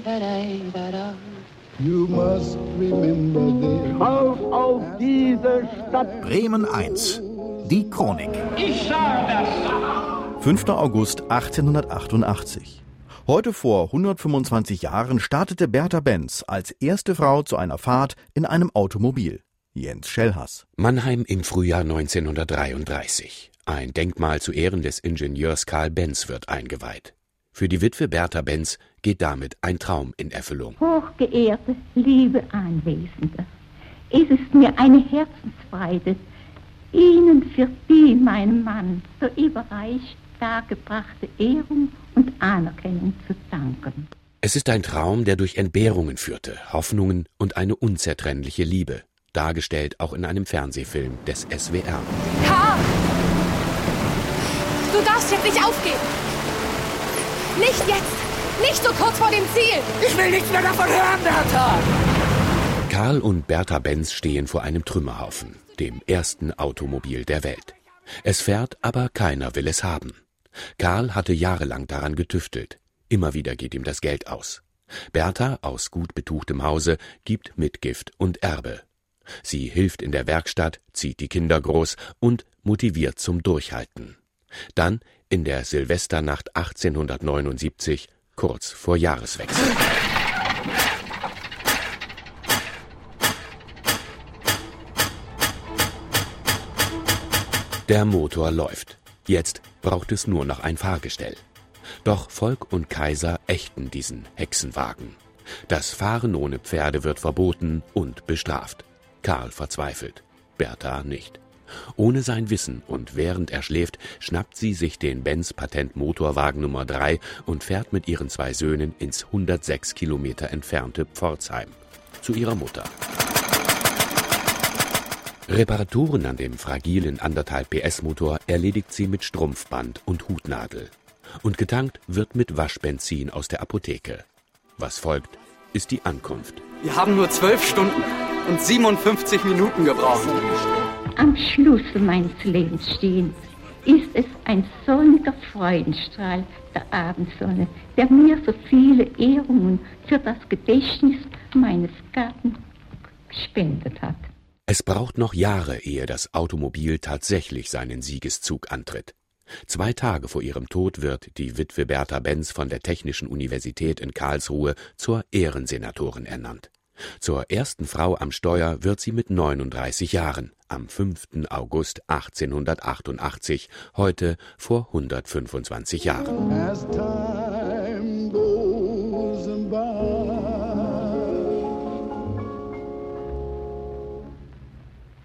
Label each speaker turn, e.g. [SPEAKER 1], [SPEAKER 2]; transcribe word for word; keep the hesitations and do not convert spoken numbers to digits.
[SPEAKER 1] You must remember
[SPEAKER 2] Auf auf diese Stadt!
[SPEAKER 3] Bremen eins. Die Chronik.
[SPEAKER 2] Ich sag das!
[SPEAKER 3] fünfter August achtzehnhundertachtundachtzig. Heute vor hundertfünfundzwanzig Jahren startete Bertha Benz als erste Frau zu einer Fahrt in einem Automobil. Jens Schellhass.
[SPEAKER 4] Mannheim im Frühjahr neunzehnhundertdreiunddreißig. Ein Denkmal zu Ehren des Ingenieurs Karl Benz wird eingeweiht. Für die Witwe Bertha Benz geht damit ein Traum in Erfüllung.
[SPEAKER 5] Hochgeehrte, liebe Anwesende, es ist mir eine Herzensfreude, Ihnen für die, meinem Mann, so überreich dargebrachte Ehrung und Anerkennung zu danken.
[SPEAKER 4] Es ist ein Traum, der durch Entbehrungen führte, Hoffnungen und eine unzertrennliche Liebe, dargestellt auch in einem Fernsehfilm des S W R.
[SPEAKER 6] Karl! Du darfst jetzt nicht aufgeben! Nicht jetzt! Nicht so kurz vor dem Ziel!
[SPEAKER 2] Ich will nichts mehr davon hören, Bertha!
[SPEAKER 4] Karl und Bertha Benz stehen vor einem Trümmerhaufen, dem ersten Automobil der Welt. Es fährt, aber keiner will es haben. Karl hatte jahrelang daran getüftelt. Immer wieder geht ihm das Geld aus. Bertha, aus gut betuchtem Hause, gibt Mitgift und Erbe. Sie hilft in der Werkstatt, zieht die Kinder groß und motiviert zum Durchhalten. Dann, in der Silvesternacht achtzehnhundertneunundsiebzig, kurz vor Jahreswechsel. Der Motor läuft. Jetzt braucht es nur noch ein Fahrgestell. Doch Volk und Kaiser ächten diesen Hexenwagen. Das Fahren ohne Pferde wird verboten und bestraft. Karl verzweifelt, Bertha nicht. Ohne sein Wissen und während er schläft, schnappt sie sich den Benz-Patent-Motorwagen Nummer drei und fährt mit ihren zwei Söhnen ins hundertsechs Kilometer entfernte Pforzheim, zu ihrer Mutter. Reparaturen an dem fragilen anderthalb P S Motor erledigt sie mit Strumpfband und Hutnadel. Und getankt wird mit Waschbenzin aus der Apotheke. Was folgt, ist die Ankunft.
[SPEAKER 7] Wir haben nur zwölf Stunden und siebenundfünfzig Minuten gebraucht.
[SPEAKER 5] Am Schlusse meines Lebens stehend ist es ein sonniger Freudenstrahl der Abendsonne, der mir so viele Ehrungen für das Gedächtnis meines Gatten gespendet hat.
[SPEAKER 4] Es braucht noch Jahre, ehe das Automobil tatsächlich seinen Siegeszug antritt. Zwei Tage vor ihrem Tod wird die Witwe Bertha Benz von der Technischen Universität in Karlsruhe zur Ehrensenatorin ernannt. Zur ersten Frau am Steuer wird sie mit neununddreißig Jahren, am fünften August achtzehnhundertachtundachtzig, heute vor hundertfünfundzwanzig Jahren.